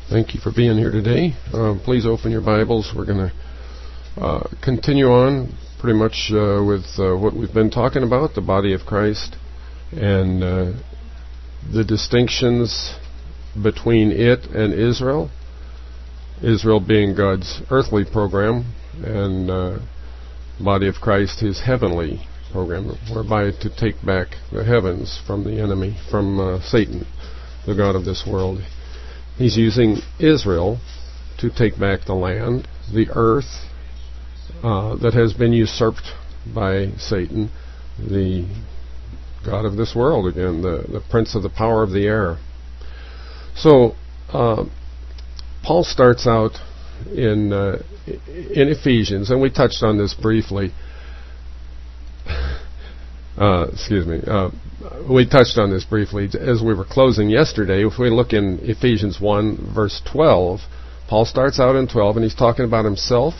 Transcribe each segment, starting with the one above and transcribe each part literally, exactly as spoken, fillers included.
Thank you for being here today. Uh, please open your Bibles. We're going to uh, continue on pretty much uh, with uh, what we've been talking about, the body of Christ, and uh, the distinctions between it and Israel. Israel being God's earthly program, and uh, the body of Christ his heavenly program, whereby to take back the heavens from the enemy, from uh, Satan, the god of this world. He's using Israel to take back the land, the earth uh, that has been usurped by Satan, the god of this world again, the, the prince of the power of the air. So uh, Paul starts out in uh, in Ephesians, and we touched on this briefly. Uh, excuse me. Uh, we touched on this briefly as we were closing yesterday. If we look in Ephesians one, verse twelve, Paul starts out in twelve, and he's talking about himself.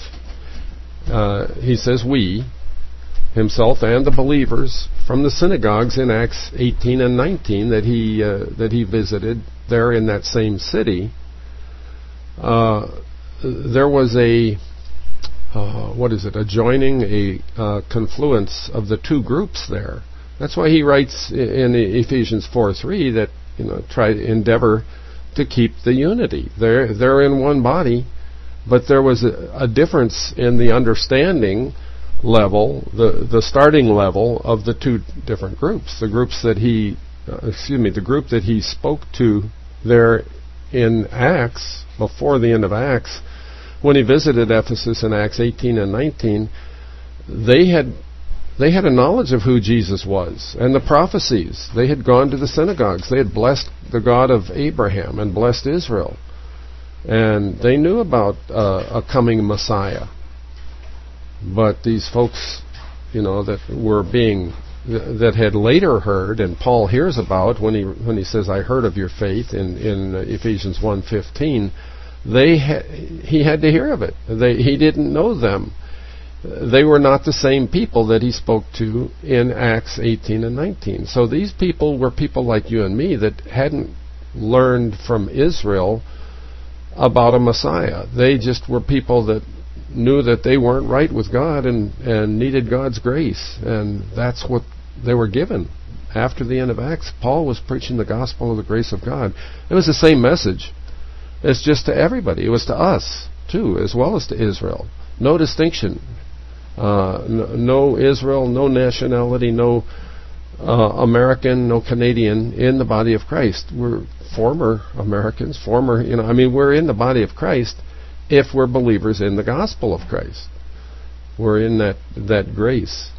Uh, he says, we, himself and the believers from the synagogues in Acts eighteen and nineteen that he uh, that he visited there in that same city. Uh, there was a Uh, what is it, a joining, a uh, confluence of the two groups there. That's why he writes in Ephesians four three that, you know, try to endeavor to keep the unity. They're, they're in one body, but there was a, a difference in the understanding level, the, the starting level of the two different groups. The groups that he, uh, excuse me, the group that he spoke to there in Acts, before the end of Acts, when he visited Ephesus in Acts eighteen and nineteen, they had they had a knowledge of who Jesus was and the prophecies. They had gone to the synagogues. They had blessed the God of Abraham and blessed Israel. And they knew about uh, a coming Messiah. But these folks, you know, that were being, that had later heard, and Paul hears about when he when he says, I heard of your faith in, in Ephesians one fifteen, They ha- he had to hear of it. They, he didn't know them. They were not the same people that he spoke to in Acts eighteen and nineteen. So these people were people like you and me that hadn't learned from Israel about a Messiah. They just were people that knew that they weren't right with God and, and needed God's grace. And that's what they were given. After the end of Acts, Paul was preaching the gospel of the grace of God. It was the same message. It's just to everybody. It was to us, too, as well as to Israel. No distinction. Uh, no, no Israel, no nationality, no uh, American, no Canadian in the body of Christ. We're former Americans, former, you know, I mean, we're in the body of Christ if we're believers in the gospel of Christ. We're in that, that grace.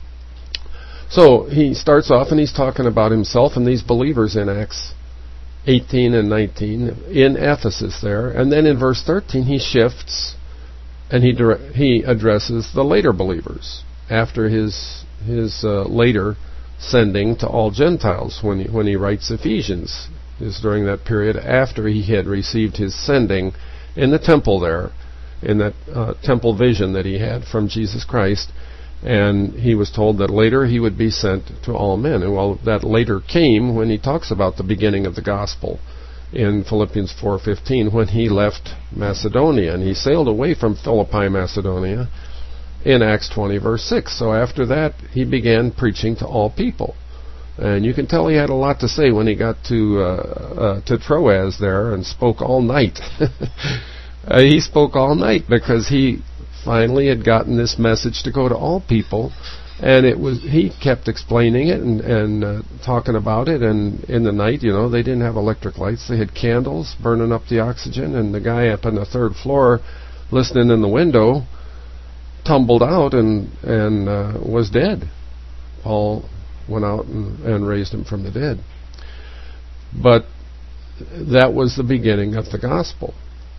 So he starts off and he's talking about himself and these believers in Acts eighteen and nineteen in Ephesus there, and then in verse thirteen he shifts and he dire- he addresses the later believers after his his uh, later sending to all Gentiles. When he, when he writes Ephesians, is during that period after he had received his sending in the temple there, in that uh, temple vision that he had from Jesus Christ. And he was told that later he would be sent to all men. And well, that later came when he talks about the beginning of the gospel in Philippians four fifteen, when he left Macedonia. And he sailed away from Philippi, Macedonia, in Acts twenty, verse six. So after that, he began preaching to all people. And you can tell he had a lot to say when he got to, uh, uh, to Troas there and spoke all night. uh, he spoke all night because he finally had gotten this message to go to all people, and it was he kept explaining it and, and uh, talking about it. And in the night, you know, they didn't have electric lights; they had candles burning up the oxygen. And the guy up on the third floor, listening in the window, tumbled out and and uh, was dead. Paul went out and, and raised him from the dead. But that was the beginning of the gospel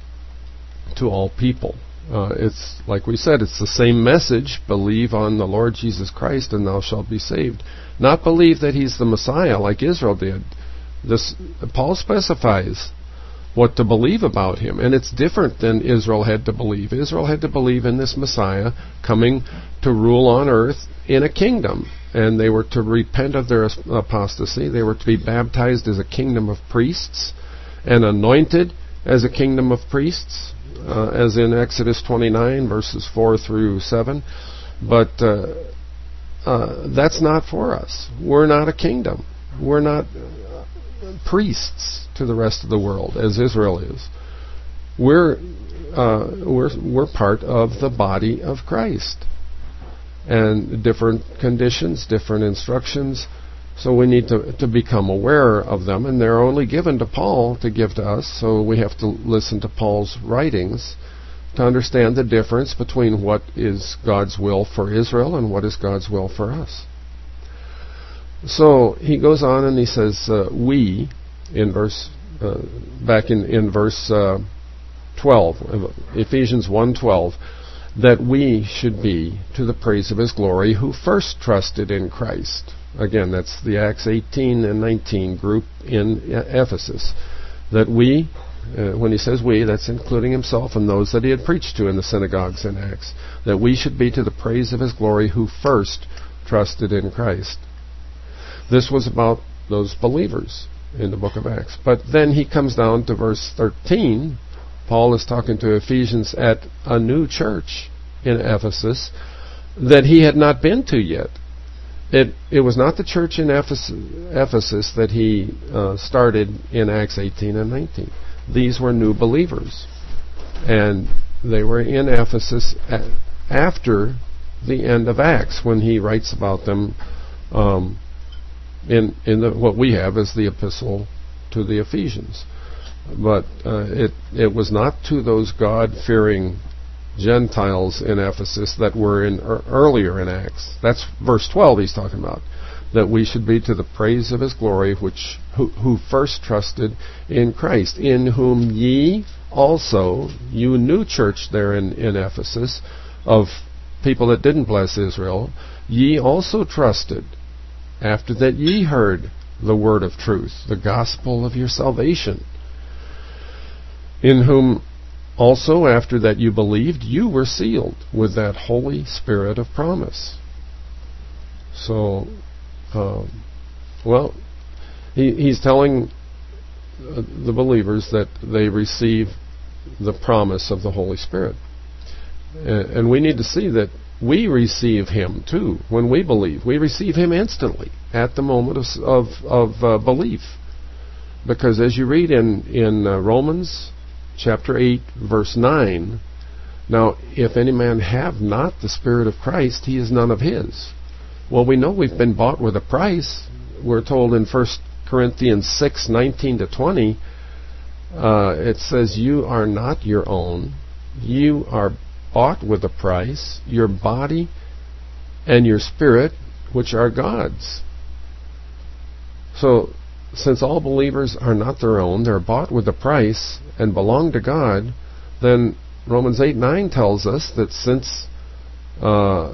to all people. Uh, it's like we said, it's the same message. Believe on the Lord Jesus Christ and thou shalt be saved. Not believe that he's the Messiah like Israel did. This Paul specifies what to believe about him, and it's different than Israel had to believe. Israel had to believe in this Messiah coming to rule on earth in a kingdom, and they were to repent of their apostasy. They were to be baptized as a kingdom of priests and anointed as a kingdom of priests, uh, as in Exodus twenty-nine, verses four through seven. But uh, uh, that's not for us. We're not a kingdom. We're not uh, priests to the rest of the world, as Israel is. We're uh, we're we're part of the body of Christ, and different conditions, different instructions. So we need to to become aware of them, and they're only given to Paul to give to us. So we have to listen to Paul's writings to understand the difference between what is God's will for Israel and what is God's will for us. So he goes on and he says, uh, "We," in verse uh, back in in verse uh, twelve, Ephesians one twelve, that we should be to the praise of His glory, who first trusted in Christ. Again, that's the Acts eighteen and nineteen group in Ephesus. That we, uh, when he says we, that's including himself and those that he had preached to in the synagogues in Acts. That we should be to the praise of His glory, who first trusted in Christ. This was about those believers in the book of Acts. But then he comes down to verse thirteen. Paul is talking to Ephesians at a new church in Ephesus that he had not been to yet. It it was not the church in Ephesus, Ephesus that he uh, started in Acts eighteen and nineteen. These were new believers. And they were in Ephesus a- after the end of Acts, when he writes about them um, in in the, what we have as the epistle to the Ephesians. But uh, it it was not to those God-fearing Gentiles in Ephesus that were in er, earlier in Acts. That's verse twelve he's talking about. That we should be to the praise of His glory, which who, who first trusted in Christ, in whom ye also, you new church there in, in Ephesus, of people that didn't bless Israel, ye also trusted, after that ye heard the word of truth, the gospel of your salvation, in whom also, after that you believed, you were sealed with that Holy Spirit of promise. So, um, well, he, he's telling uh, the believers that they receive the promise of the Holy Spirit. Uh, and we need to see that we receive Him too when we believe. We receive Him instantly at the moment of, of, of uh, belief. Because as you read in, in uh, Romans chapter eight, verse nine, now, if any man have not the Spirit of Christ, he is none of His. Well, we know we've been bought with a price. We're told in First Corinthians six, nineteen to twenty, uh, it says, you are not your own. You are bought with a price, your body and your spirit, which are God's. So, since all believers are not their own, they're bought with a price and belong to God, then Romans eight nine tells us that since uh,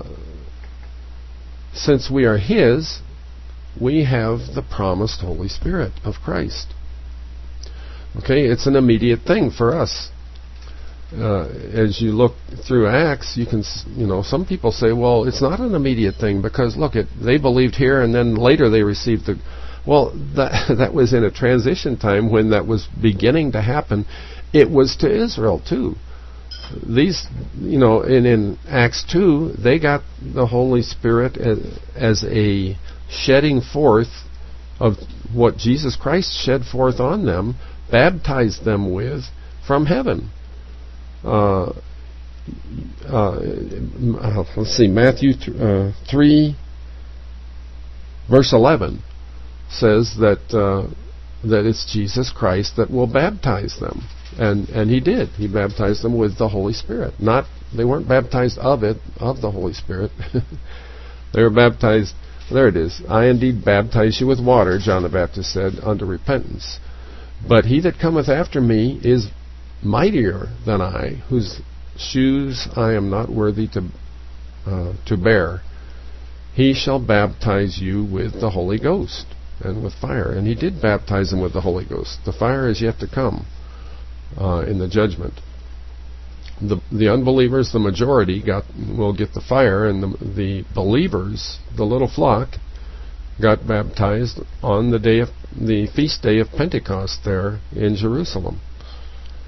since we are His, we have the promised Holy Spirit of Christ. Okay, it's an immediate thing for us. Uh, as you look through Acts, you can, you know, some people say, well, it's not an immediate thing because look, it they believed here and then later they received the. Well, that that was in a transition time when that was beginning to happen. It was to Israel too. These, you know, in, in Acts two, they got the Holy Spirit as, as a shedding forth of what Jesus Christ shed forth on them, baptized them with from heaven. Uh, uh, let's see, Matthew th- uh, three, verse eleven. Says that uh, that it's Jesus Christ that will baptize them, and and He did. He baptized them with the Holy Spirit. Not they weren't baptized of it of the Holy Spirit. They were baptized. There it is. I indeed baptize you with water, John the Baptist said, unto repentance. But he that cometh after me is mightier than I, whose shoes I am not worthy to uh, to bear. He shall baptize you with the Holy Ghost and with fire. And He did baptize them with the Holy Ghost. The fire is yet to come uh, in the judgment. The the unbelievers, the majority, got will get the fire, and the, the believers, the little flock, got baptized on the day of the feast day of Pentecost there in Jerusalem.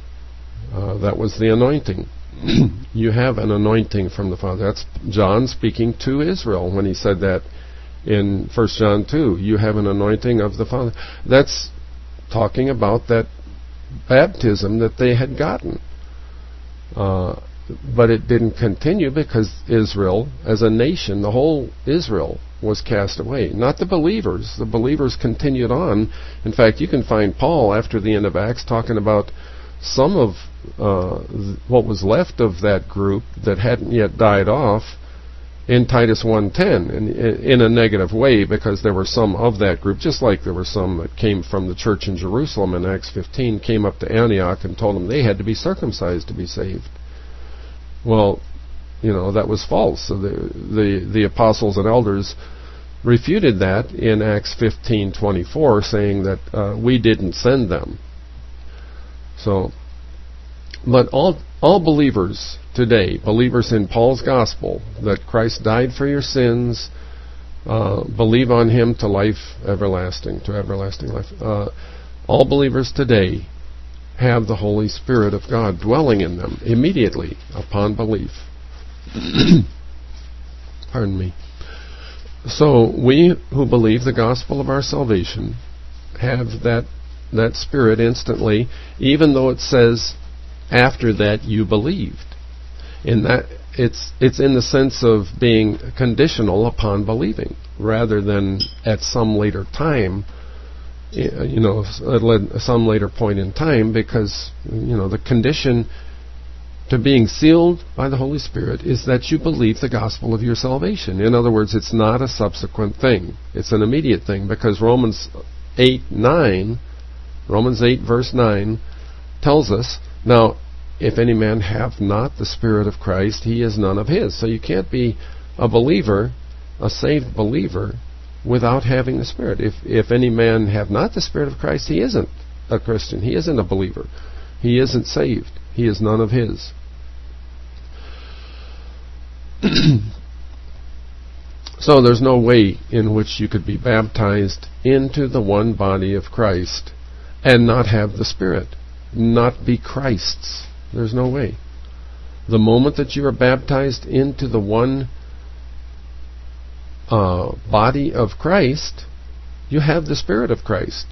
Uh, that was the anointing. You have an anointing from the Father. That's John speaking to Israel when he said that in First John two. You have an anointing of the Father. That's talking about that baptism that they had gotten. Uh, but it didn't continue because Israel, as a nation, the whole Israel was cast away. Not the believers. The believers continued on. In fact, you can find Paul after the end of Acts talking about some of uh, th- what was left of that group that hadn't yet died off in Titus one ten, in, in a negative way, because there were some of that group, just like there were some that came from the church in Jerusalem in Acts fifteen, came up to Antioch and told them they had to be circumcised to be saved. Well, you know, that was false. So the, the, the apostles and elders refuted that in Acts fifteen twenty-four, saying that uh, we didn't send them. So, but all all believers today, believers in Paul's gospel, that Christ died for your sins, uh, believe on Him to life everlasting, to everlasting life. Uh, all believers today have the Holy Spirit of God dwelling in them immediately upon belief. Pardon me. So we who believe the gospel of our salvation have that that Spirit instantly, even though it says after that you believed. In that it's it's in the sense of being conditional upon believing, rather than at some later time, you know, at some later point in time, because, you know, the condition to being sealed by the Holy Spirit is that you believe the gospel of your salvation. In other words, it's not a subsequent thing. It's an immediate thing, because Romans eight nine, Romans eight verse nine tells us, now, if any man have not the Spirit of Christ, he is none of his. So you can't be a believer, a saved believer, without having the Spirit. If if any man have not the Spirit of Christ, he isn't a Christian. He isn't a believer. He isn't saved. He is none of his. So there's no way in which you could be baptized into the one body of Christ and not have the Spirit, not be Christ's. There's no way. The moment that you are baptized into the one uh, body of Christ, you have the Spirit of Christ.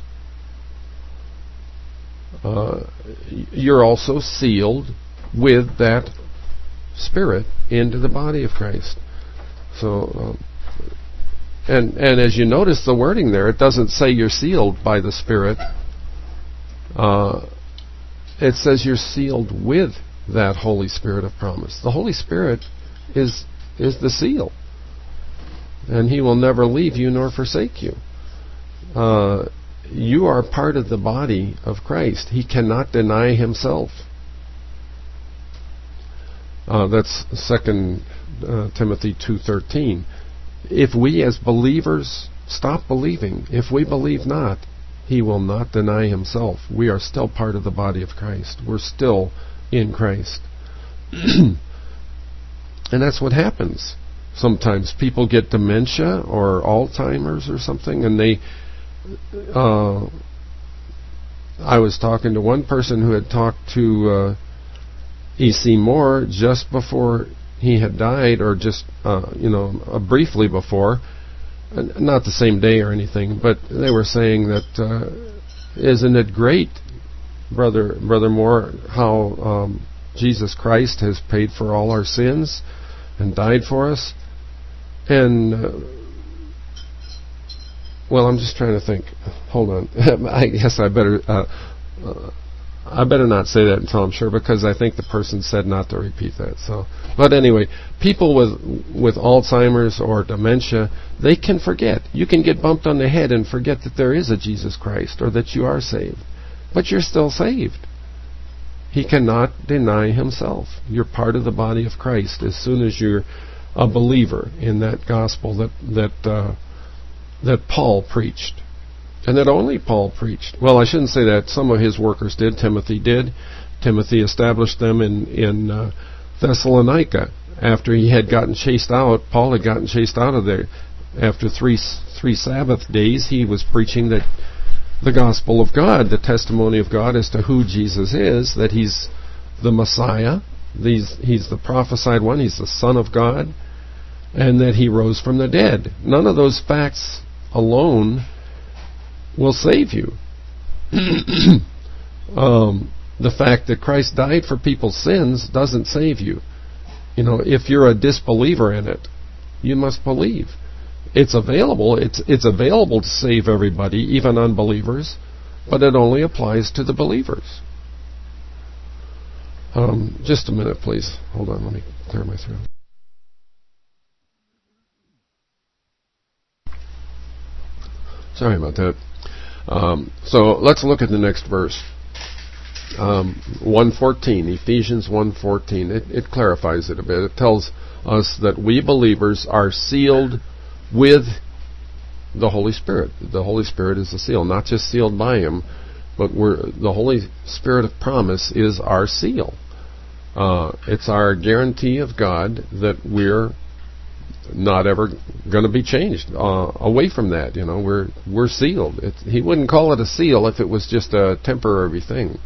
Uh, you're also sealed with that Spirit into the body of Christ. So, um, and and as you notice the wording there, it doesn't say you're sealed by the Spirit. Uh, it says you're sealed with that Holy Spirit of promise. The Holy Spirit is is the seal, and He will never leave you nor forsake you. Uh, you are part of the body of Christ. He cannot deny Himself. Uh, that's Second uh, Timothy two thirteen. If we as believers stop believing, if we believe not, He will not deny Himself. We are still part of the body of Christ. We're still in Christ. And that's what happens. Sometimes people get dementia or Alzheimer's or something, and they... Uh, I was talking to one person who had talked to uh, E C Moore just before he had died, or just, uh, you know, uh, briefly before, not the same day or anything, but they were saying that, uh, isn't it great, Brother Brother Moore, how um, Jesus Christ has paid for all our sins and died for us? And, uh, well, I'm just trying to think. Hold on. I guess I better... Uh, uh, I better not say that until I'm sure, because I think the person said not to repeat that. So, but anyway, people with with Alzheimer's or dementia, they can forget. You can get bumped on the head and forget that there is a Jesus Christ, or that you are saved. But you're still saved. He cannot deny Himself. You're part of the body of Christ as soon as you're a believer in that gospel that that uh, that Paul preached. And that only Paul preached. Well, I shouldn't say that. Some of his workers did. Timothy did. Timothy established them in, in uh, Thessalonica. After he had gotten chased out, Paul had gotten chased out of there. After three three Sabbath days, he was preaching that the gospel of God, the testimony of God as to who Jesus is, that He's the Messiah, he's, he's the prophesied one, he's the Son of God, and that he rose from the dead. None of those facts alone will save you. um, the fact that Christ died for people's sins doesn't save you. You know, if you're a disbeliever in it, you must believe. It's available. It's it's available to save everybody, even unbelievers, but it only applies to the believers. Um, just a minute, please. Hold on. Let me clear my throat. Sorry about that. Um, so let's look at the next verse. Um, one fourteen, Ephesians one fourteen. It, it clarifies it a bit. It tells us that we believers are sealed with the Holy Spirit. The Holy Spirit is the seal, not just sealed by Him, but we're, the Holy Spirit of promise is our seal. Uh, it's our guarantee of God that we're not ever going to be changed uh, away from that. You know, we're we're sealed. It's, he wouldn't call it a seal if it was just a temporary thing.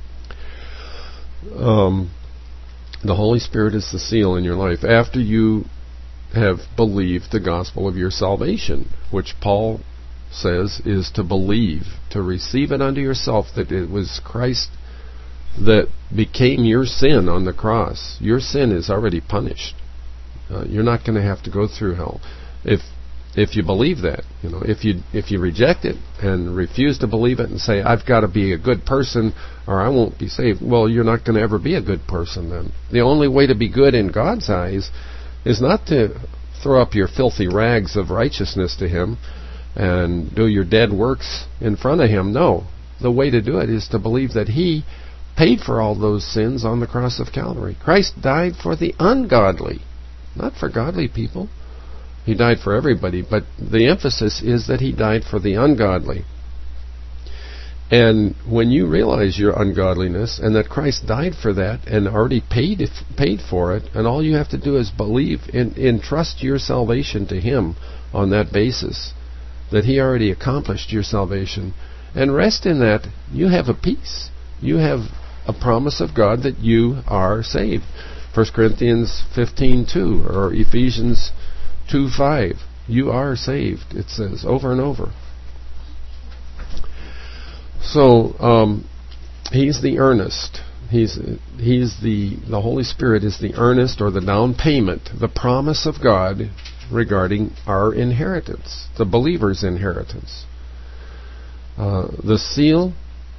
Um, the Holy Spirit is the seal in your life after you have believed the gospel of your salvation, which Paul says is to believe, to receive it unto yourself, that it was Christ that became your sin on the cross. Your sin is already punished. Uh, you're not going to have to go through hell if if you believe that. You know, if you if you reject it and refuse to believe it and say, I've got to be a good person or I won't be saved, well, you're not going to ever be a good person then. The only way to be good in God's eyes is not to throw up your filthy rags of righteousness to Him and do your dead works in front of Him. No. The way to do it is to believe that He paid for all those sins on the cross of Calvary. Christ died for the ungodly, not for godly people. He died for everybody, but the emphasis is that He died for the ungodly. And when you realize your ungodliness and that Christ died for that and already paid it, paid for it, and all you have to do is believe and entrust your salvation to Him on that basis, that He already accomplished your salvation, and rest in that, you have a peace. You have a promise of God that you are saved. First Corinthians fifteen two or Ephesians two five. You are saved, it says over and over. So um, He's the earnest. He's He's the the Holy Spirit is the earnest or the down payment, the promise of God regarding our inheritance, the believer's inheritance. Uh, the seal.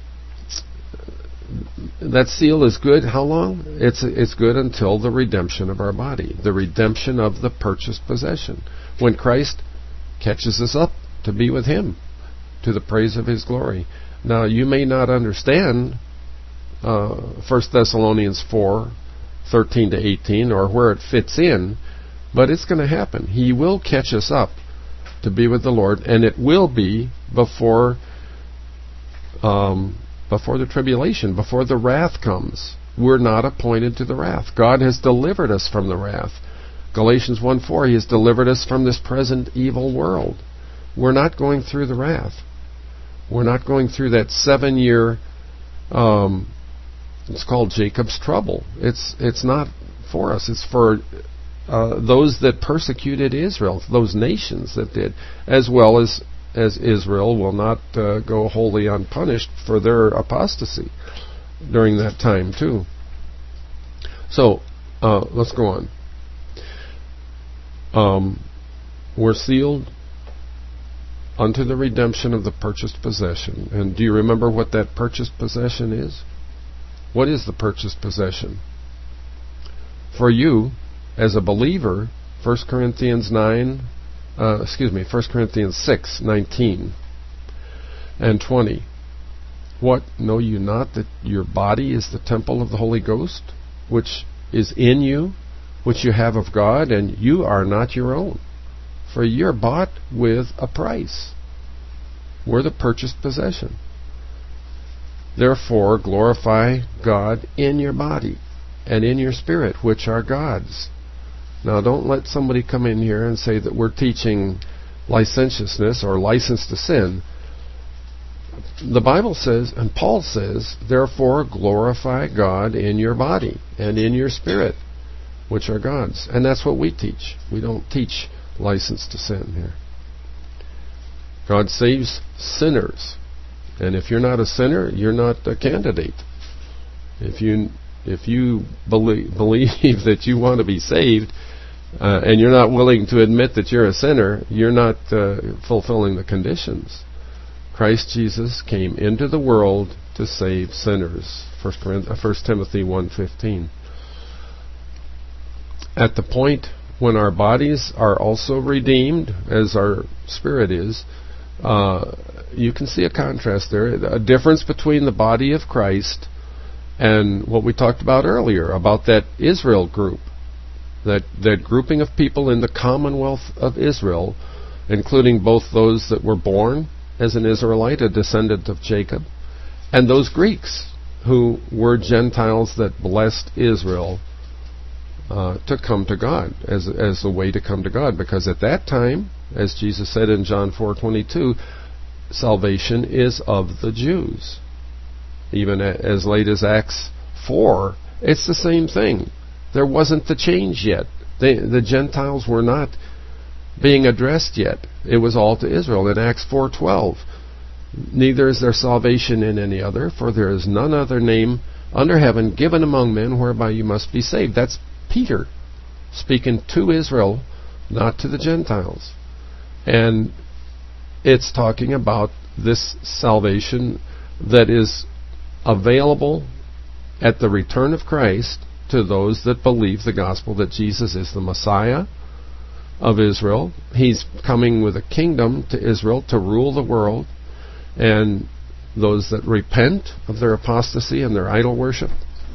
That seal is good. How long? It's it's good until the redemption of our body, the redemption of the purchased possession, when Christ catches us up to be with Him, to the praise of His glory. Now, you may not understand uh, First Thessalonians four thirteen to eighteen or where it fits in, but it's going to happen. He will catch us up to be with the Lord, and it will be before. Um, Before the tribulation, before the wrath comes. We're not appointed to the wrath. God has delivered us from the wrath. Galatians one four, He has delivered us from this present evil world. We're not going through the wrath. We're not going through that seven-year, um, it's called Jacob's trouble. It's it's not for us. It's for uh, those that persecuted Israel, those nations that did, as well as as Israel will not uh, go wholly unpunished for their apostasy during that time too. So, uh, let's go on. Um, we're sealed unto the redemption of the purchased possession. And do you remember what that purchased possession is? What is the purchased possession? For you, as a believer, First Corinthians nine Uh, excuse me, First Corinthians six nineteen and twenty. What, know you not that your body is the temple of the Holy Ghost, which is in you, which you have of God, and you are not your own? For you're bought with a price. We're the purchased possession. Therefore, glorify God in your body and in your spirit, which are God's. Now, don't let somebody come in here and say that we're teaching licentiousness or license to sin. the Bible says, and Paul says, therefore glorify God in your body and in your spirit, which are God's. And that's what we teach. We don't teach license to sin here. God saves sinners. And if you're not a sinner, you're not a candidate. If you if you believe, believe that you want to be saved, uh, and you're not willing to admit that you're a sinner, you're not uh, fulfilling the conditions. Christ Jesus came into the world to save sinners. First Timothy one fifteen. At the point when our bodies are also redeemed, as our spirit is, uh, you can see a contrast there, a difference between the body of Christ and what we talked about earlier, about that Israel group, that, that grouping of people in the commonwealth of Israel, including both those that were born as an Israelite, a descendant of Jacob, and those Greeks who were Gentiles that blessed Israel uh, to come to God, as as a way to come to God. Because at that time, as Jesus said in John four twenty-two, salvation is of the Jews. Even as late as Acts four, it's the same thing. There wasn't the change yet. They, the Gentiles were not being addressed yet. It was all to Israel. In Acts four twelve, neither is there salvation in any other, for there is none other name under heaven given among men whereby you must be saved. That's Peter speaking to Israel, not to the Gentiles. And it's talking about this salvation that is available at the return of Christ to those that believe the gospel that Jesus is the Messiah of Israel. He's coming with a kingdom to Israel to rule the world, and those that repent of their apostasy and their idol worship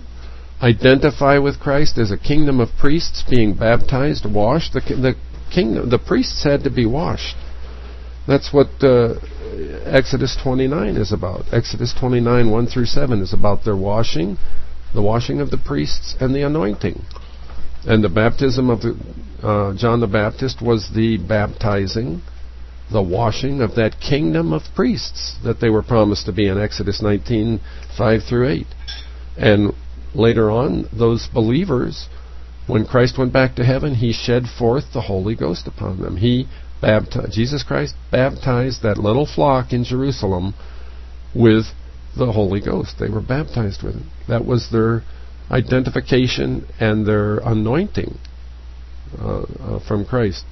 identify with Christ as a kingdom of priests being baptized, washed. The, the kingdom, the priests had to be washed. That's what uh, Exodus twenty-nine is about. Exodus twenty-nine, one through seven is about their washing, the washing of the priests and the anointing. And the baptism of the, uh, John the Baptist was the baptizing, the washing of that kingdom of priests that they were promised to be in Exodus nineteen, five through eight. And later on, those believers, when Christ went back to heaven, He shed forth the Holy Ghost upon them. He baptized, Jesus Christ baptized that little flock in Jerusalem with the Holy Ghost. They were baptized with Him. That was their identification and their anointing uh, uh, from Christ.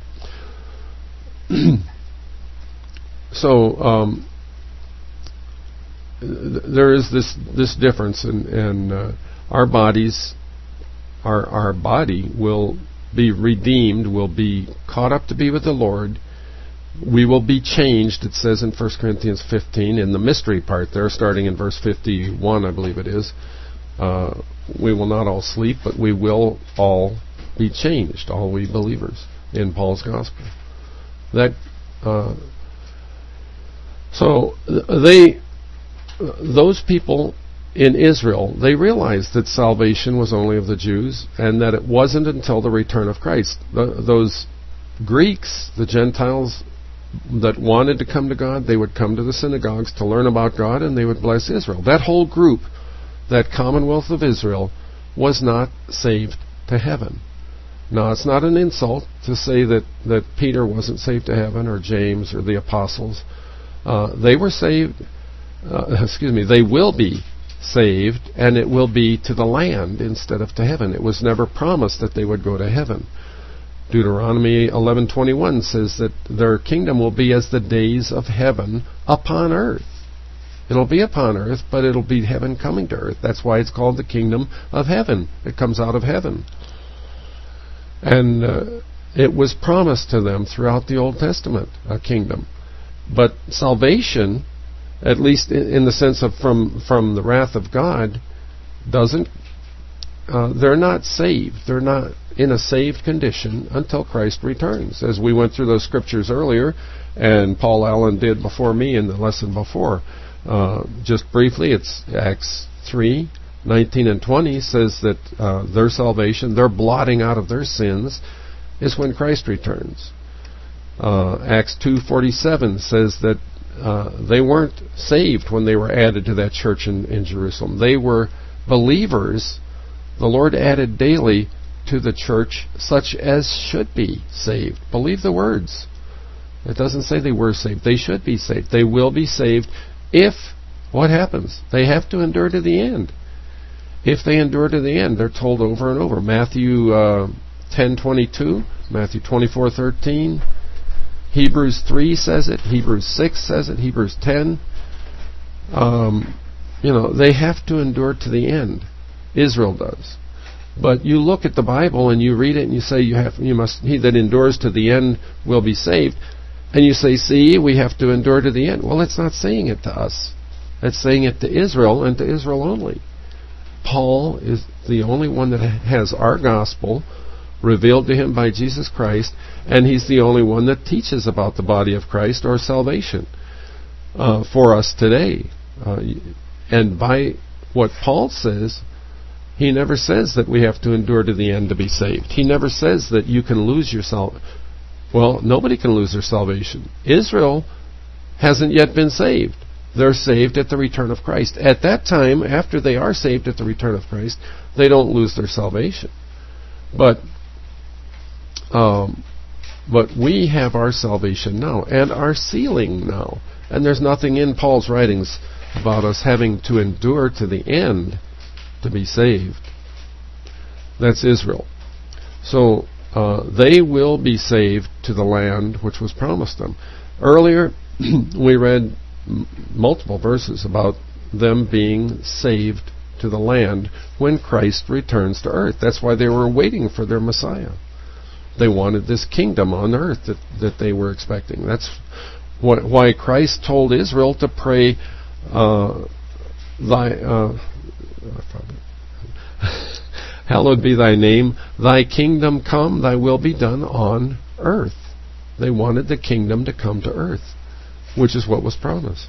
So um, th- there is this this difference, and in, in, uh, our bodies, our our body will be redeemed, will be caught up to be with the Lord. We will be changed, it says in First Corinthians fifteen, in the mystery part there, starting in verse fifty-one, I believe it is. Uh, we will not all sleep, but we will all be changed, all we believers, in Paul's gospel. That uh, so they, those people in Israel, they realized that salvation was only of the Jews, and that it wasn't until the return of Christ. The, those Greeks, the Gentiles that wanted to come to God, they would come to the synagogues to learn about God, and they would bless Israel. That whole group, that commonwealth of Israel, was not saved to heaven. Now, it's not an insult to say that, that Peter wasn't saved to heaven, or James, or the apostles. Uh, they were saved, uh, excuse me, they will be saved, and it will be to the land instead of to heaven. It was never promised that they would go to heaven. Deuteronomy eleven twenty-one says that their kingdom will be as the days of heaven upon earth. It'll be upon earth, but it'll be heaven coming to earth. That's why it's called the kingdom of heaven. It comes out of heaven. And uh, it was promised to them throughout the Old Testament, a kingdom. But salvation, at least in the sense of from from the wrath of God, doesn't. Uh, they're not saved. They're not in a saved condition until Christ returns. As we went through those scriptures earlier, and Paul Allen did before me in the lesson before. Uh, just briefly, it's Acts three, nineteen and twenty says that uh, their salvation, their blotting out of their sins, is when Christ returns. Uh, Acts two forty-seven says that uh, they weren't saved when they were added to that church in, in Jerusalem. They were believers. The Lord added daily to the church such as should be saved. Believe the words. It doesn't say they were saved. They should be saved. They will be saved if, what happens? They have to endure to the end. If they endure to the end, they're told over and over. Matthew uh, ten twenty-two, Matthew twenty-four thirteen, Hebrews three says it, Hebrews six says it, Hebrews ten. Um, you know, they have to endure to the end. Israel does. But you look at the Bible and you read it and you say you have you must he that endures to the end will be saved. And you say, see, we have to endure to the end. Well, it's not saying it to us. It's saying it to Israel and to Israel only. Paul is the only one that has our gospel revealed to him by Jesus Christ, and he's the only one that teaches about the body of Christ or salvation uh, for us today. Uh, and by what Paul says, he never says that we have to endure to the end to be saved. He never says that you can lose your salvation. Well, nobody can lose their salvation. Israel hasn't yet been saved. They're saved at the return of Christ. At that time, after they are saved at the return of Christ, they don't lose their salvation. But um, but we have our salvation now and our sealing now. And there's nothing in Paul's writings about us having to endure to the end to be saved. That's Israel. So uh, they will be saved to the land which was promised them. Earlier, we read m- multiple verses about them being saved to the land when Christ returns to earth. That's why they were waiting for their Messiah. They wanted this kingdom on earth that, that they were expecting. That's what, why Christ told Israel to pray, uh, thy, uh, hallowed be thy name, thy kingdom come, thy will be done on earth. They wanted the kingdom to come to earth, which is what was promised.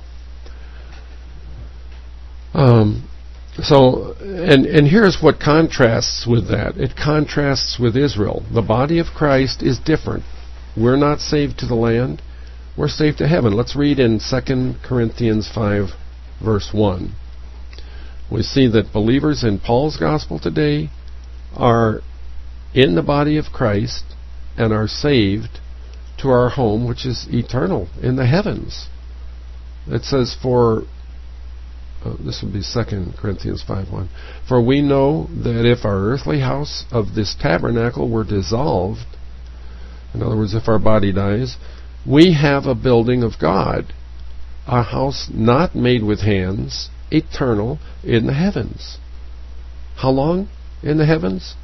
Um, so, and, and here's what contrasts with that. It contrasts with Israel. The body of Christ is different. We're not saved to the land. We're saved to heaven. Let's read in Second Corinthians five, verse one. We see that believers in Paul's gospel today are in the body of Christ and are saved to our home, which is eternal, in the heavens. It says, for, uh, this would be Second Corinthians five one, for we know that if our earthly house of this tabernacle were dissolved, in other words, if our body dies, we have a building of God, a house not made with hands, eternal in the heavens. How long in the heavens?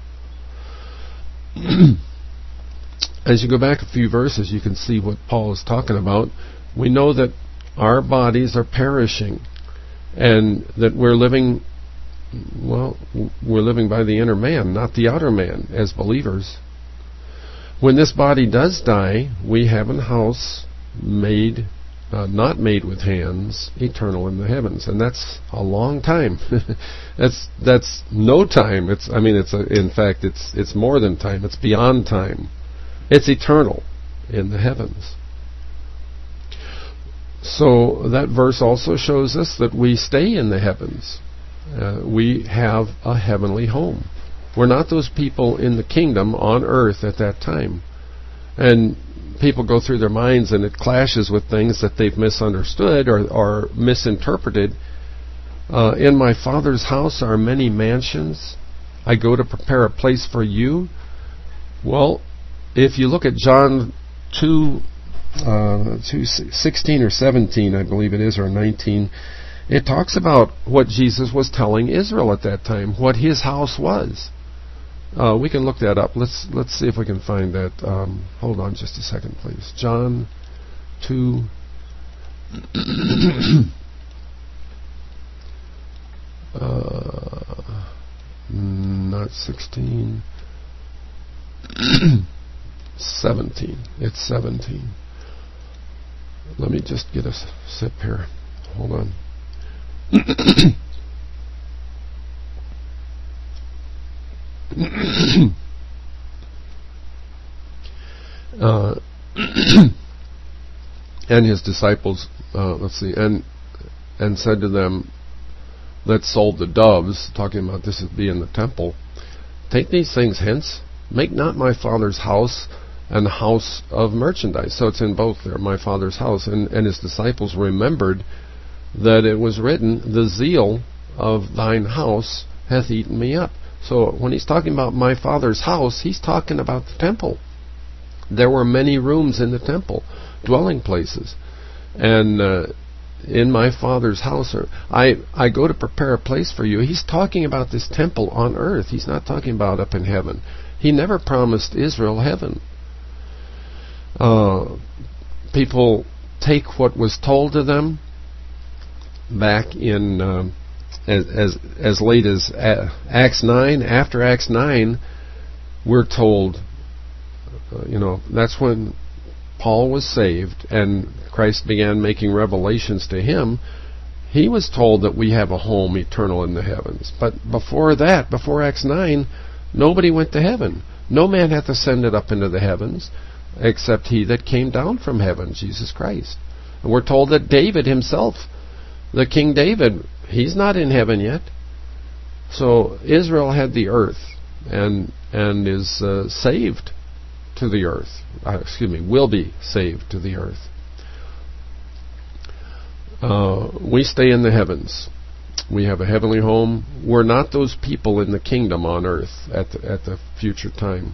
As you go back a few verses, you can see what Paul is talking about. We know that our bodies are perishing and that we're living, well, we're living by the inner man, not the outer man, as believers. When this body does die, we have a house made, uh, not made with hands, eternal in the heavens, and that's a long time. that's that's no time. It's I mean, it's a, in fact, it's it's more than time. It's beyond time. It's eternal in the heavens. So that verse also shows us that we stay in the heavens. Uh, we have a heavenly home. We're not those people in the kingdom on earth at that time. And people go through their minds and it clashes with things that they've misunderstood or, or misinterpreted. Uh, in my Father's house are many mansions. I go to prepare a place for you. Well, if you look at John two, uh, two sixteen or seventeen, I believe it is, or nineteen, it talks about what Jesus was telling Israel at that time, what his house was. Uh, we can look that up. Let's let's see if we can find that. Um, hold on just a second, please. John two. uh, not sixteen. seventeen. It's seventeen. Let me just get a sip here. Hold on. uh, and his disciples, uh, let's see, and and said to them that sold the doves, talking about this as being the temple, take these things hence, make not my Father's house an house of merchandise. So it's in both there, my Father's house. And, and his disciples remembered that it was written, the zeal of thine house hath eaten me up. So when he's talking about my Father's house, he's talking about the temple. There were many rooms in the temple, dwelling places. And uh, in my Father's house, or I, I go to prepare a place for you. He's talking about this temple on earth. He's not talking about up in heaven. He never promised Israel heaven. Uh, people take what was told to them back in uh, as, as as late as Acts nine. After Acts nine, we're told, uh, you know, that's when Paul was saved and Christ began making revelations to him. He was told that we have a home eternal in the heavens. But before that, before Acts nine, nobody went to heaven. No man hath ascended up into the heavens, except he that came down from heaven, Jesus Christ. And we're told that David himself, the King David, he's not in heaven yet. So Israel had the earth and and is uh, saved to the earth. Uh, excuse me, will be saved to the earth. Uh, we stay in the heavens. We have a heavenly home. We're not those people in the kingdom on earth at the, at the future time.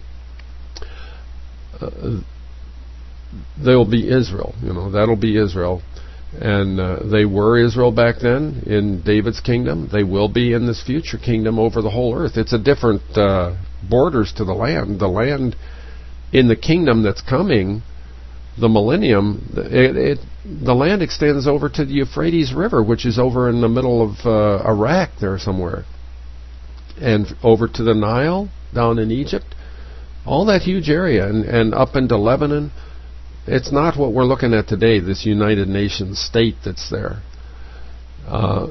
Uh, they'll be Israel, you know, that'll be Israel. And uh, they were Israel back then in David's kingdom. They will be in this future kingdom over the whole earth. It's a different uh, borders to the land. The land in the kingdom that's coming, the millennium, it, it, the land extends over to the Euphrates River, which is over in the middle of uh, Iraq there somewhere. And over to the Nile, down in Egypt. All that huge area, and, and up into Lebanon. It's not what we're looking at today, this United Nations state that's there. Uh,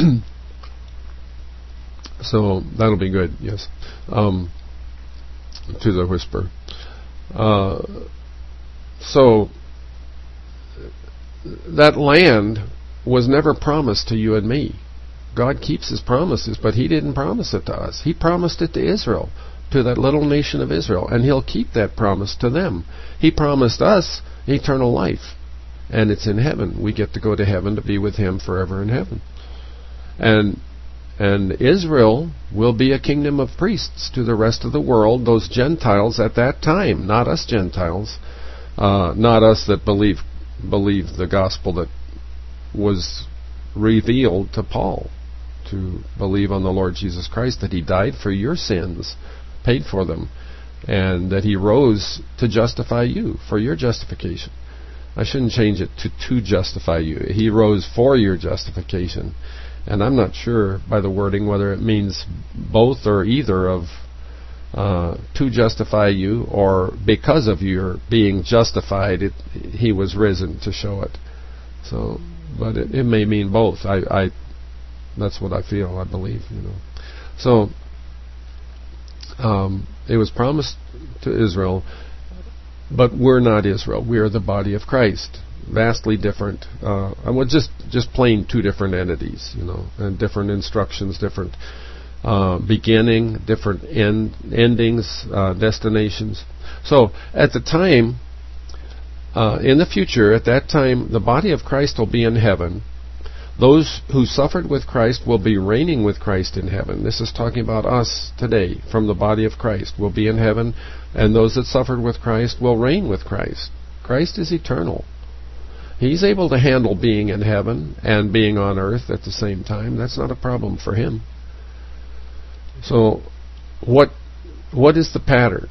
so that'll be good, yes. Um, to the whisper. Uh, so that land was never promised to you and me. God keeps His promises, but He didn't promise it to us. He promised it to Israel, to that little nation of Israel, and He'll keep that promise to them. He promised us eternal life, and it's in heaven. We get to go to heaven to be with Him forever in heaven. And and Israel will be a kingdom of priests to the rest of the world, those Gentiles at that time, not us Gentiles, uh, not us that believe believe the gospel that was revealed to Paul, to believe on the Lord Jesus Christ, that He died for your sins, paid for them, and that He rose to justify you, for your justification. I shouldn't change it to to justify you. He rose for your justification. And I'm not sure by the wording whether it means both or either of uh, to justify you or because of your being justified, it, He was risen to show it. So, but it, it may mean both. I, I that's what I feel, I believe, you know. So, um, it was promised to Israel, but we're not Israel. We are the body of Christ. Vastly different. Uh, I was just just plain two different entities, you know, and different instructions, different uh, beginning, different end endings, uh, destinations. So at the time, uh, in the future, at that time, the body of Christ will be in heaven. Those who suffered with Christ will be reigning with Christ in heaven. This is talking about us today, from the body of Christ. We'll be in heaven, and those that suffered with Christ will reign with Christ. Christ is eternal. He's able to handle being in heaven and being on earth at the same time. That's not a problem for Him. So, what what is the pattern?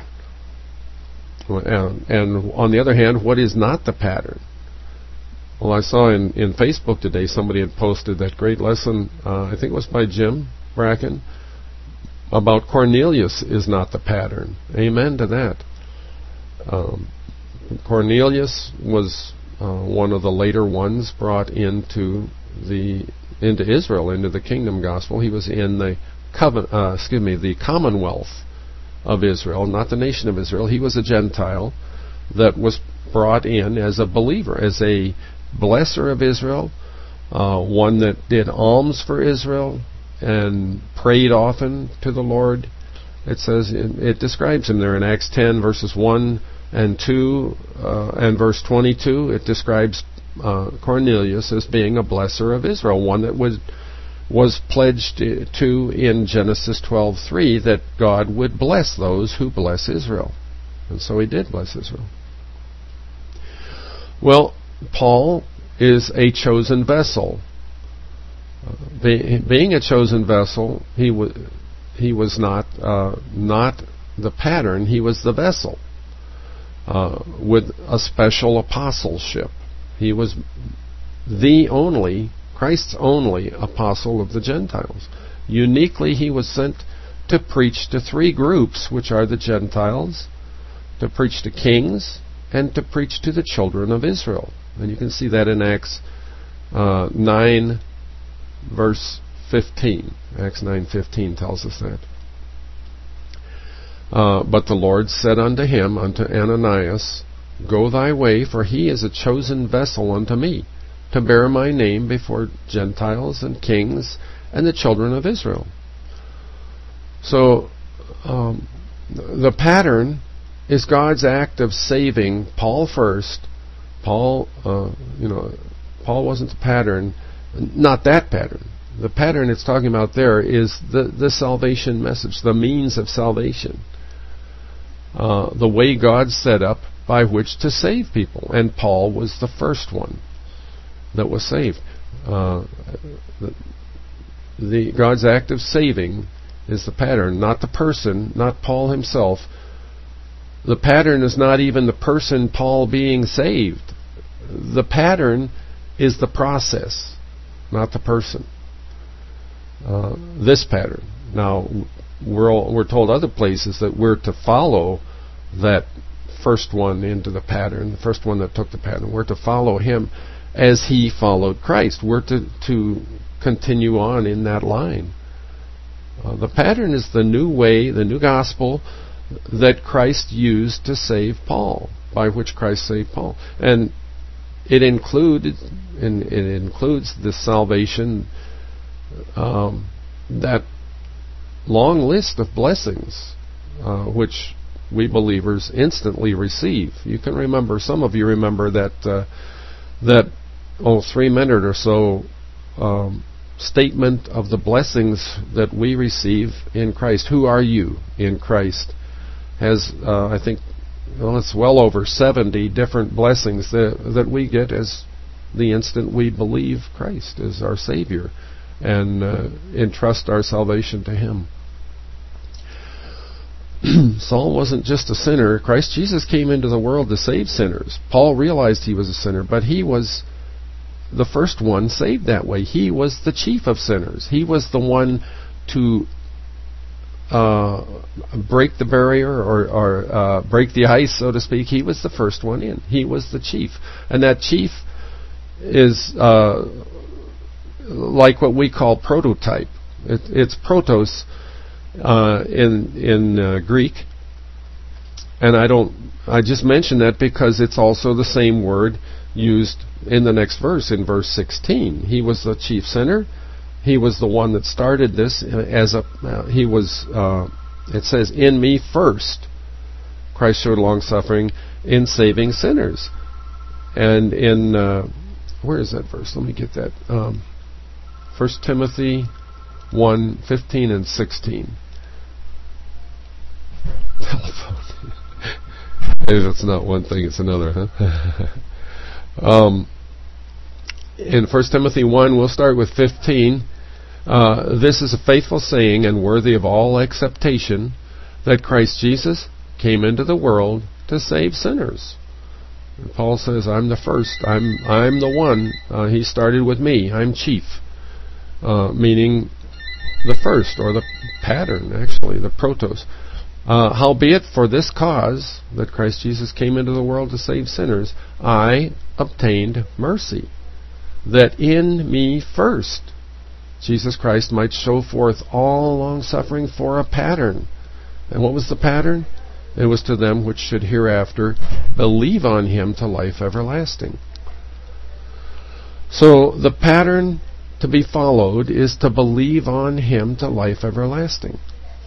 And, and on the other hand, what is not the pattern? Well, I saw in, in Facebook today somebody had posted that great lesson, uh, I think it was by Jim Bracken, about Cornelius is not the pattern. Amen to that. Um, Cornelius was uh, one of the later ones brought into the into Israel, into the kingdom gospel. He was in the coven, uh, excuse me, the commonwealth of Israel, not the nation of Israel. He was a Gentile that was brought in as a believer, as a blesser of Israel, uh, one that did alms for Israel and prayed often to the Lord. It says, it, it describes him there in Acts ten, verses one and two, uh, and verse twenty-two. It describes uh, Cornelius as being a blesser of Israel, one that was was pledged to in Genesis twelve three that God would bless those who bless Israel. And so he did bless Israel. Well, Paul is a chosen vessel. Uh, be, being a chosen vessel, he was he was not uh, not the pattern. He was the vessel uh, with a special apostleship. He was the only, Christ's only apostle of the Gentiles. Uniquely, he was sent to preach to three groups, which are the Gentiles, to preach to kings, and to preach to the children of Israel. And you can see that in Acts uh, nine, verse fifteen. Acts nine fifteen tells us that. Uh, but the Lord said unto him, unto Ananias, Go thy way, for he is a chosen vessel unto me, to bear my name before Gentiles and kings and the children of Israel. So, um, the pattern is God's act of saving Paul first. Paul, uh, you know, Paul wasn't the pattern, not that pattern. The pattern it's talking about there is the, the salvation message, the means of salvation, uh, the way God set up by which to save people. And Paul was the first one that was saved. Uh, the, the God's act of saving is the pattern, not the person, not Paul himself. The pattern is not even the person, Paul, being saved. The pattern is the process, not the person. Uh, this pattern. Now, we're all, we're told other places that we're to follow that first one into the pattern, the first one that took the pattern. We're to follow him as he followed Christ. We're to, to continue on in that line. Uh, the pattern is the new way, the new gospel that Christ used to save Paul, by which Christ saved Paul. And it included, and it includes the salvation, um, that long list of blessings, uh, which we believers instantly receive. You can remember, some of you remember that uh, that oh three minute or so um, statement of the blessings that we receive in Christ. Who are you in Christ? Has uh, I think well, it's well over seventy different blessings that that we get as the instant we believe Christ as our Savior and uh, entrust our salvation to Him. Saul wasn't just a sinner. Christ Jesus came into the world to save sinners. Paul realized he was a sinner, but he was the first one saved that way. He was the chief of sinners. He was the one to uh, break the barrier or, or uh, break the ice, so to speak. He was the first one in. He was the chief. And that chief is uh, like what we call prototype. It, it's protos uh, in in uh, Greek. And I don't. I just mention that because it's also the same word used in the next verse, in verse sixteen. He was the chief sinner. He was the one that started this as a. Uh, he was. Uh, it says, "In me first, Christ showed long suffering in saving sinners." And in uh, where is that verse? Let me get that. Um, First Timothy one fifteen and sixteen. Telephone. If it's not one thing, it's another, huh? um, in First Timothy one, we'll start with fifteen. Uh, this is a faithful saying and worthy of all acceptation, that Christ Jesus came into the world to save sinners. And Paul says, I'm the first. I'm I'm the one. Uh, he started with me. I'm chief. Uh, meaning the first, or the pattern, actually, the protos. Uh, howbeit for this cause, that Christ Jesus came into the world to save sinners, I obtained mercy, that in me first Jesus Christ might show forth all long suffering for a pattern. And what was the pattern? It was to them which should hereafter believe on him to life everlasting. So the pattern to be followed is to believe on him to life everlasting,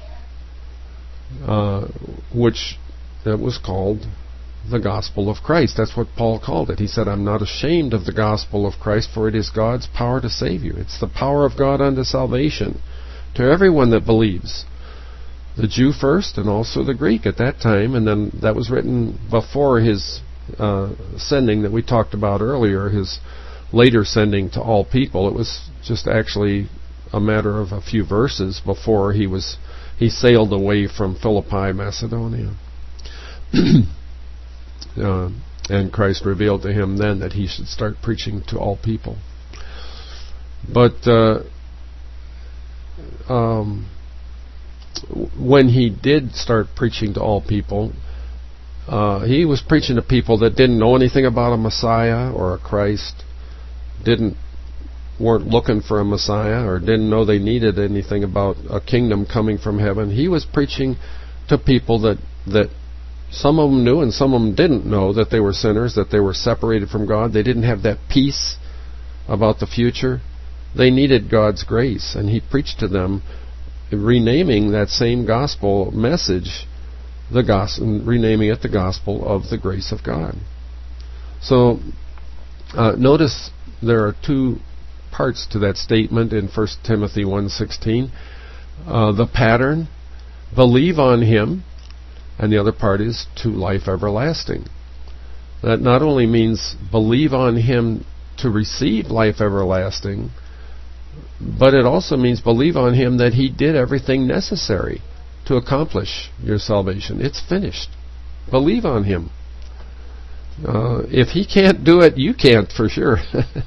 uh, which that was called the gospel of Christ. That's what Paul called it. He said, I'm not ashamed of the gospel of Christ, for it is God's power to save you. It's the power of God unto salvation to everyone that believes. The Jew first, and also the Greek at that time, and then that was written before his uh, sending that we talked about earlier, his later sending to all people. It was just actually a matter of a few verses before he was he sailed away from Philippi, Macedonia. uh, and Christ revealed to him then that he should start preaching to all people. But uh, um, when he did start preaching to all people, uh, he was preaching to people that didn't know anything about a Messiah or a Christ, didn't weren't looking for a Messiah, or didn't know they needed anything about a kingdom coming from heaven. He was preaching to people that that some of them knew and some of them didn't know that they were sinners, that they were separated from God. They didn't have that peace about the future. They needed God's grace, and he preached to them, renaming that same gospel message, the gospel, renaming it the gospel of the grace of God. So uh, notice there are two parts to that statement in First Timothy one sixteen. Uh, the pattern, believe on him, and the other part is to life everlasting. That not only means believe on him to receive life everlasting, but it also means believe on him that he did everything necessary to accomplish your salvation. It's finished. Believe on him. Uh, if he can't do it, you can't for sure.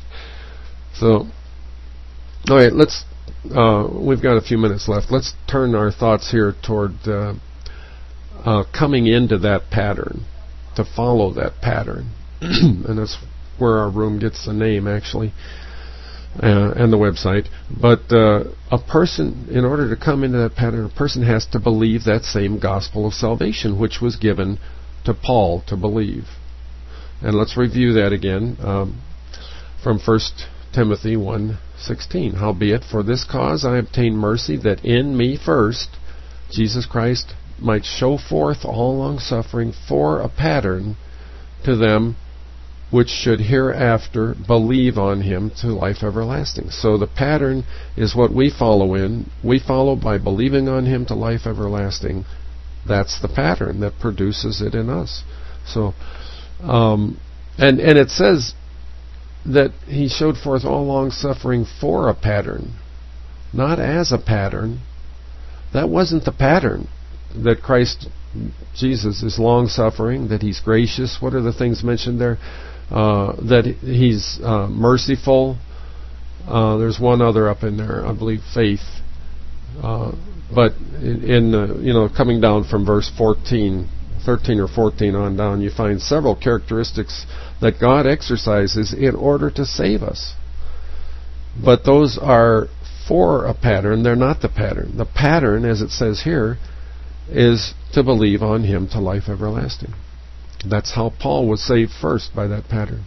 So, all right, let's. Uh, we've got a few minutes left. Let's turn our thoughts here toward uh, uh, coming into that pattern, to follow that pattern, and that's where our room gets the name, actually, uh, and the website. But uh, a person, in order to come into that pattern, a person has to believe that same gospel of salvation, which was given to Paul to believe. And let's review that again um, from First Timothy one sixteen. Howbeit, for this cause I obtain mercy, that in me first Jesus Christ might show forth all longsuffering for a pattern to them which should hereafter believe on him to life everlasting. So the pattern is what we follow in. We follow by believing on him to life everlasting. That's the pattern that produces it in us. So, um, and and it says that he showed forth all long suffering for a pattern, not as a pattern. That wasn't the pattern. That Christ Jesus is long suffering, that he's gracious. What are the things mentioned there? Uh, that he's uh, merciful. Uh, there's one other up in there, I believe, faith. Uh, but in, in uh, you know, coming down from verse fourteen, thirteen or fourteen on down, you find several characteristics that God exercises in order to save us. But those are for a pattern. They're not the pattern. The pattern, as it says here, is to believe on him to life everlasting. That's how Paul was saved first, by that pattern.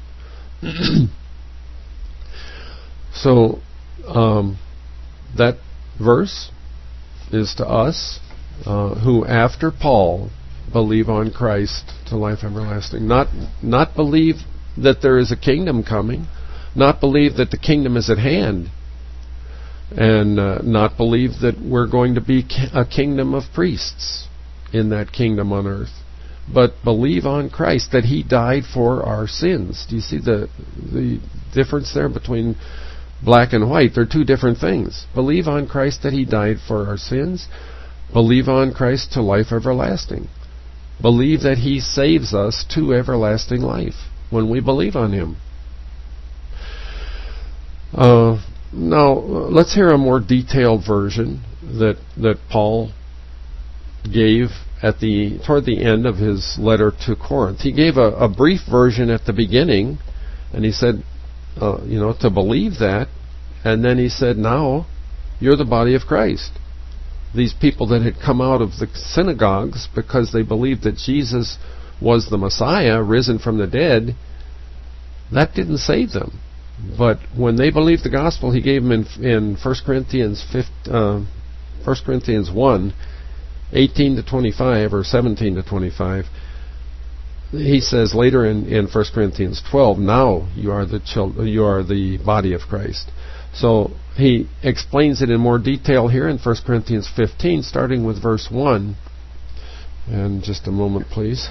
So, um, that verse is to us uh, who, after Paul, believe on Christ to life everlasting. Not, not believe that there is a kingdom coming, not believe that the kingdom is at hand, and uh, not believe that we're going to be a kingdom of priests in that kingdom on earth, but believe on Christ, that he died for our sins. Do you see the the difference there between black and white? They're two different things. Believe on Christ that he died for our sins. Believe on Christ to life everlasting. Believe that he saves us to everlasting life when we believe on him. Uh, now, let's hear a more detailed version that that Paul gave at the toward the end of his letter to Corinth. He gave a, a brief version at the beginning, and he said, uh, you know, to believe that, and then he said, now you're the body of Christ. these people that had come out of the synagogues because they believed that Jesus was the Messiah, risen from the dead, that didn't save them. But when they believed the gospel, he gave them in, in First Corinthians one, eighteen to twenty-five, or seventeen to twenty-five. He says later in, in First Corinthians twelve, now you are the chil- you are the body of Christ. So he explains it in more detail here in First Corinthians fifteen, starting with verse one. And just a moment, please.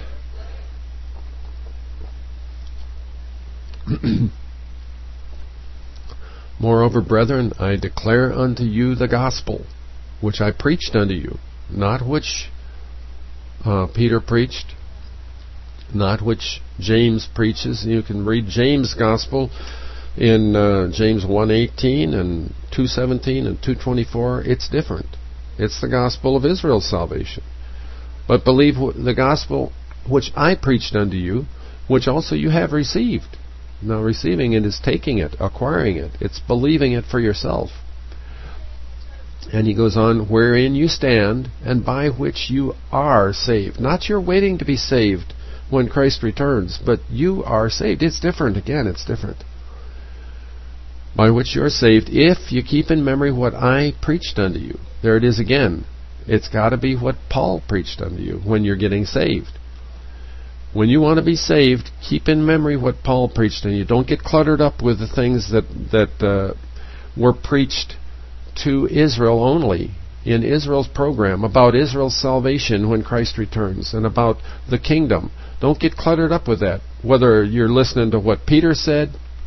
Moreover, brethren, I declare unto you the gospel, which I preached unto you, not which uh, Peter preached, not which James preaches. You can read James' gospel in uh, James one eighteen and two seventeen and two twenty-four. It's different. It's the gospel of Israel's salvation. But believe the gospel which I preached unto you, which also you have received. Now, receiving it is taking it, acquiring it. It's believing it for yourself. And he goes on, wherein you stand, and by which you are saved. Not you're waiting to be saved when Christ returns, but you are saved. It's different. Again, it's different. By which you are saved, if you keep in memory what I preached unto you. There it is again. It's got to be what Paul preached unto you when you're getting saved. When you want to be saved, keep in memory what Paul preached unto you. Don't get cluttered up with the things that, that uh, were preached to Israel only in Israel's program about Israel's salvation when Christ returns and about the kingdom. Don't get cluttered up with that. Whether you're listening to what Peter said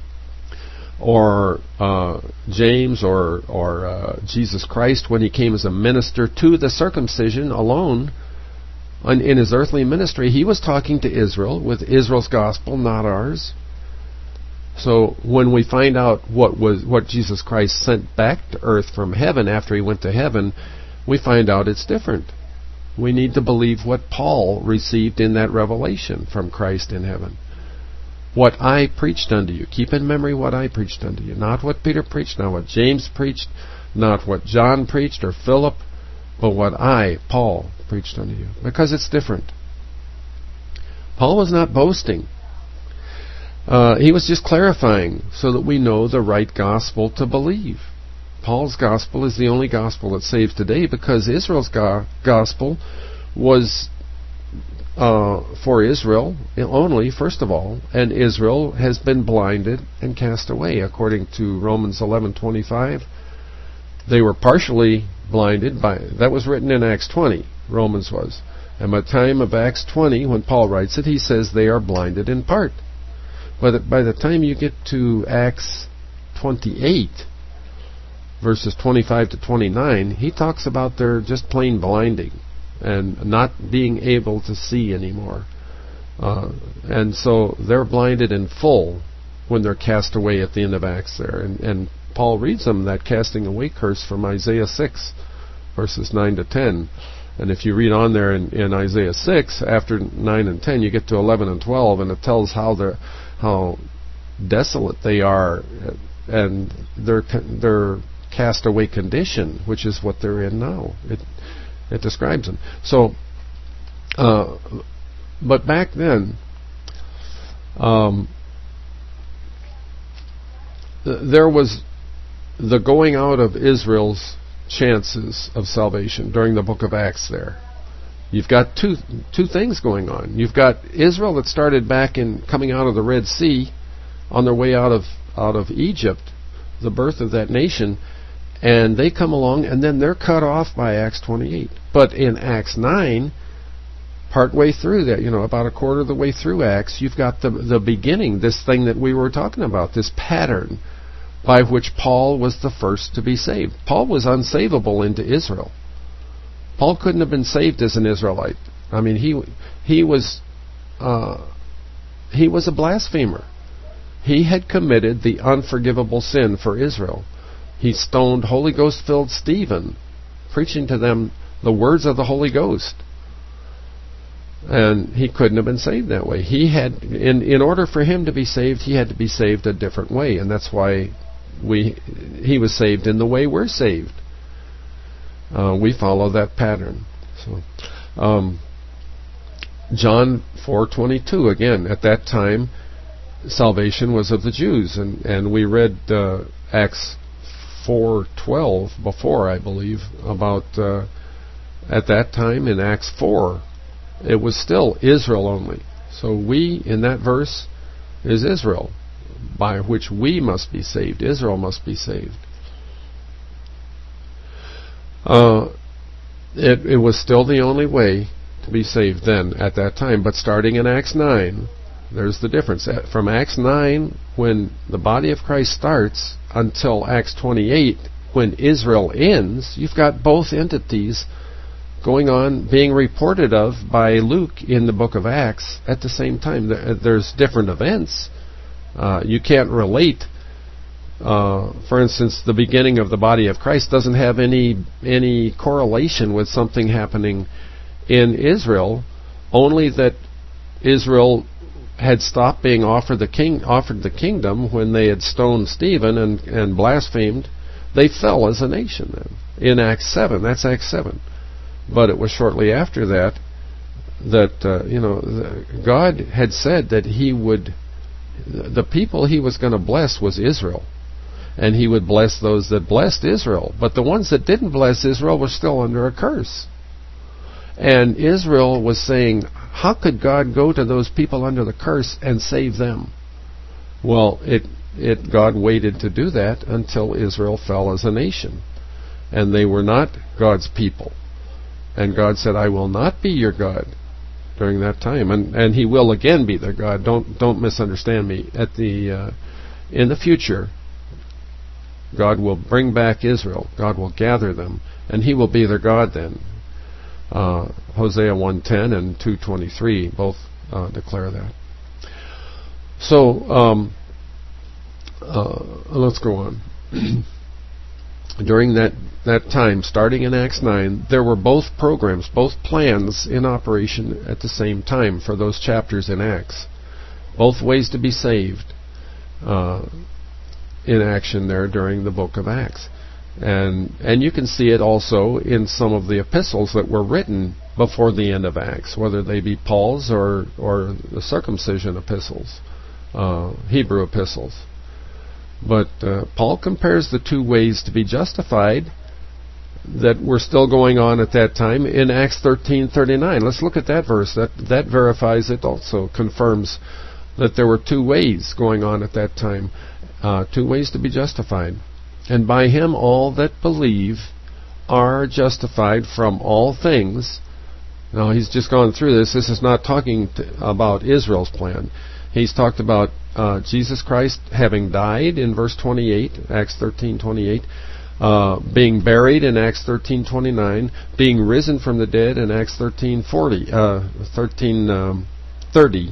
or uh, James or, or uh, Jesus Christ when he came as a minister to the circumcision alone, in his earthly ministry, he was talking to Israel with Israel's gospel, not ours. So when we find out what was what Jesus Christ sent back to earth from heaven after he went to heaven, we find out it's different. We need to believe what Paul received in that revelation from Christ in heaven. What I preached unto you. Keep in memory what I preached unto you. Not what Peter preached, not what James preached, not what John preached or Philip, but what I, Paul, preached unto you. Because it's different. Paul was not boasting. Uh, he was just clarifying so that we know the right gospel to believe. Paul's gospel is the only gospel that saves today because Israel's go- gospel was uh, for Israel only, first of all, and Israel has been blinded and cast away, according to Romans eleven twenty-five. They were partially blinded by, that was written in Acts twenty, Romans was. And by the time of Acts twenty, when Paul writes it, he says they are blinded in part. But by the time you get to Acts twenty-eight, verses twenty-five to twenty-nine, he talks about their just plain blinding and not being able to see anymore. Uh, and so they're blinded in full when they're cast away at the end of Acts there. And, and Paul reads them that casting away curse from Isaiah six, verses nine to ten. And if you read on there in, in Isaiah six, after nine and ten, you get to eleven and twelve, and it tells how they're how desolate they are and their their cast away condition, which is what they're in now. It it describes them. So, uh, but back then, um, th- there was the going out of Israel's chances of salvation during the book of Acts there. You've got two two things going on. You've got Israel that started back in coming out of the Red Sea on their way out of out of Egypt, the birth of that nation, and they come along and then they're cut off by Acts twenty-eight. But in Acts nine, partway through that, you know, about a quarter of the way through Acts, you've got the the beginning, this thing that we were talking about, this pattern by which Paul was the first to be saved. Paul was unsavable into Israel. Paul couldn't have been saved as an Israelite. I mean, he he was uh, he was a blasphemer. He had committed the unforgivable sin for Israel. He stoned Holy Ghost-filled Stephen, preaching to them the words of the Holy Ghost. And he couldn't have been saved that way. He had, in in order for him to be saved, he had to be saved a different way, and that's why we he was saved in the way we're saved. uh, we follow that pattern. So, um, John four twenty-two, again, at that time, salvation was of the Jews, and, and we read uh, Acts four twelve before, I believe, about uh, at that time in Acts four, it was still Israel only. So we, in that verse, is Israel, by which we must be saved. Israel must be saved. Uh, it, it was still the only way to be saved then, at that time. But starting in Acts nine, there's the difference. From Acts nine, when the body of Christ starts, until Acts twenty-eight, when Israel ends, you've got both entities going on, being reported of by Luke in the book of Acts at the same time. There's different events. Uh, you can't relate. Uh, for instance, the beginning of the body of Christ doesn't have any any correlation with something happening in Israel, only that Israel had stopped being offered the king offered the kingdom when they had stoned Stephen and, and blasphemed. They fell as a nation then. In Acts seven, that's Acts seven. But it was shortly after that that uh, you know God had said that He would, the people He was going to bless was Israel, and He would bless those that blessed Israel. But the ones that didn't bless Israel were still under a curse. And Israel was saying, how could God go to those people under the curse and save them? Well, it it God waited to do that until Israel fell as a nation, and they were not God's people. And God said, I will not be your God during that time. And and He will again be their God. Don't don't misunderstand me. At the uh, in the future, God will bring back Israel. God will gather them, and He will be their God then. Uh, Hosea one ten and two twenty-three both uh, declare that. So um, uh, let's go on. During that, that time, starting in Acts nine, there were both programs, both plans in operation at the same time for those chapters in Acts. Both ways to be saved uh, in action there during the book of Acts. And and you can see it also in some of the epistles that were written before the end of Acts, whether they be Paul's or, or the circumcision epistles, uh, Hebrew epistles. But uh, Paul compares the two ways to be justified that were still going on at that time in Acts thirteen thirty-nine. Let's look at that verse. That that verifies it also, confirms that there were two ways going on at that time, uh, two ways to be justified. And by Him all that believe are justified from all things. Now, he's just gone through this. This is not talking to, about Israel's plan. He's talked about uh, Jesus Christ having died in verse twenty-eight, Acts thirteen twenty-eight, uh, being buried in Acts thirteen twenty-nine, being risen from the dead in Acts thirteen forty, uh, thirteen thirty.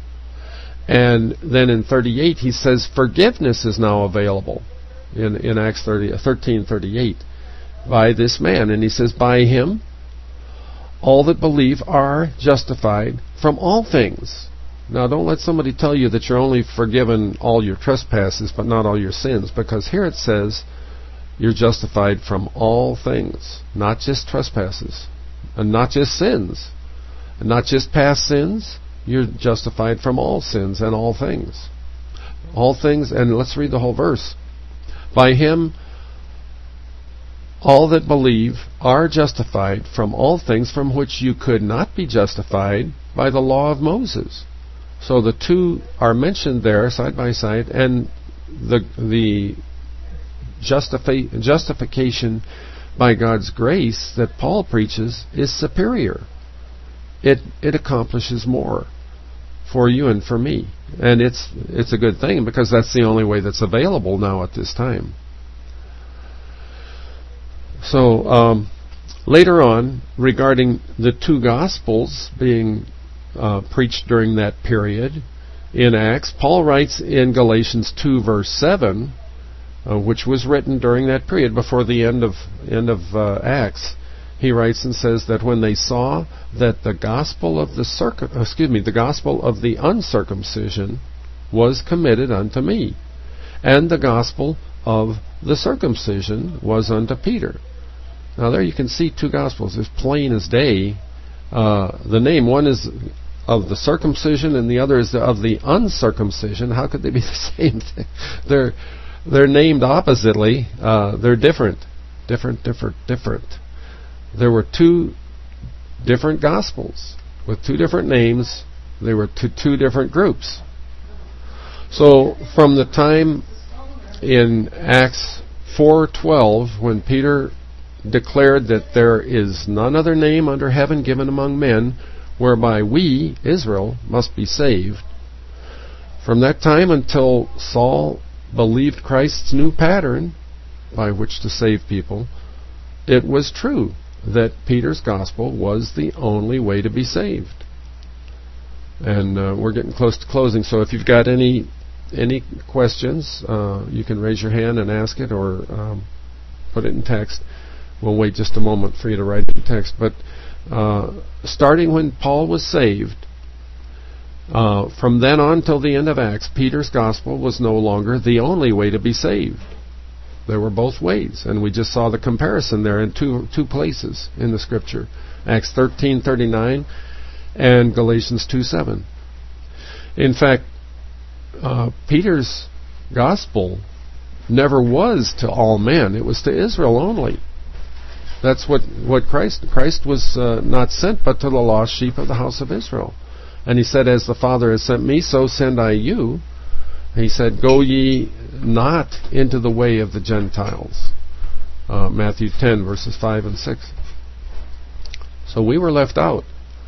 And then in thirty-eight he says forgiveness is now available in, in Acts thirteen thirty-eight by this man. And he says, by Him all that believe are justified from all things. Now, don't let somebody tell you that you're only forgiven all your trespasses, but not all your sins, because here it says you're justified from all things, not just trespasses, and not just sins, and not just past sins. You're justified from all sins and all things. All things, and let's read the whole verse. By Him all that believe are justified from all things from which you could not be justified by the law of Moses. So the two are mentioned there side by side, and the the justifi- justification by God's grace that Paul preaches is superior. It it accomplishes more for you and for me, and it's it's a good thing because that's the only way that's available now at this time. So um, later on, regarding the two Gospels being Uh, preached during that period in Acts, Paul writes in Galatians two verse seven, uh, which was written during that period before the end of end of uh, Acts. He writes and says that when they saw that the gospel of the circum excuse me the gospel of the uncircumcision was committed unto me, and the gospel of the circumcision was unto Peter. Now there you can see two Gospels as plain as day. Uh, the name, one is of the circumcision and the other is of the uncircumcision. How could they be the same thing? They're they're named oppositely. Uh, they're different, different, different, different. There were two different Gospels with two different names. They were to two different groups. So from the time in Acts four twelve, when Peter declared that there is none other name under heaven given among men whereby we, Israel, must be saved, from that time until Saul believed Christ's new pattern by which to save people, it was true that Peter's gospel was the only way to be saved. And uh, we're getting close to closing, so if you've got any any questions, uh, you can raise your hand and ask it, or um, put it in text. We'll wait just a moment for you to write it in text. But uh, starting when Paul was saved, uh, from then on till the end of Acts, Peter's gospel was no longer the only way to be saved. There were both ways, and we just saw the comparison there in two two places in the Scripture: Acts thirteen thirty-nine and Galatians two seven. In fact, uh, Peter's gospel never was to all men; it was to Israel only. That's what, what Christ Christ was uh, not sent but to the lost sheep of the house of Israel. And he said, as the Father has sent me, so send I you. And he said, go ye not into the way of the Gentiles. Uh, Matthew ten, verses five and six. So we were left out.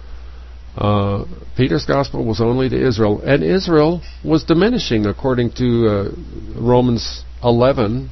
Uh, Peter's gospel was only to Israel. And Israel was diminishing, according to uh, Romans eleven,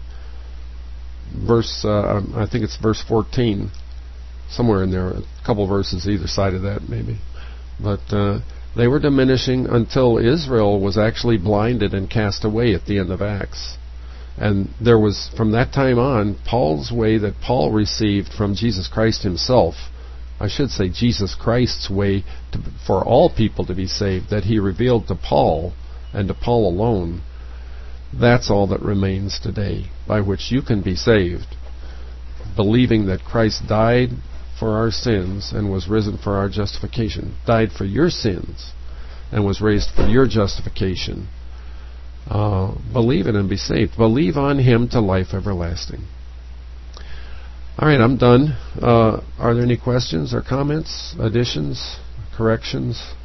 verse, uh, I think it's verse fourteen, somewhere in there, a couple verses either side of that maybe. But uh, they were diminishing until Israel was actually blinded and cast away at the end of Acts. And there was, from that time on, Paul's way that Paul received from Jesus Christ himself, I should say Jesus Christ's way to, for all people to be saved, that he revealed to Paul and to Paul alone. That's all that remains today, by which you can be saved, believing that Christ died for our sins and was risen for our justification, died for your sins and was raised for your justification. Uh, believe it and be saved. Believe on him to life everlasting. All right, I'm done. Uh, are there any questions or comments, additions, corrections?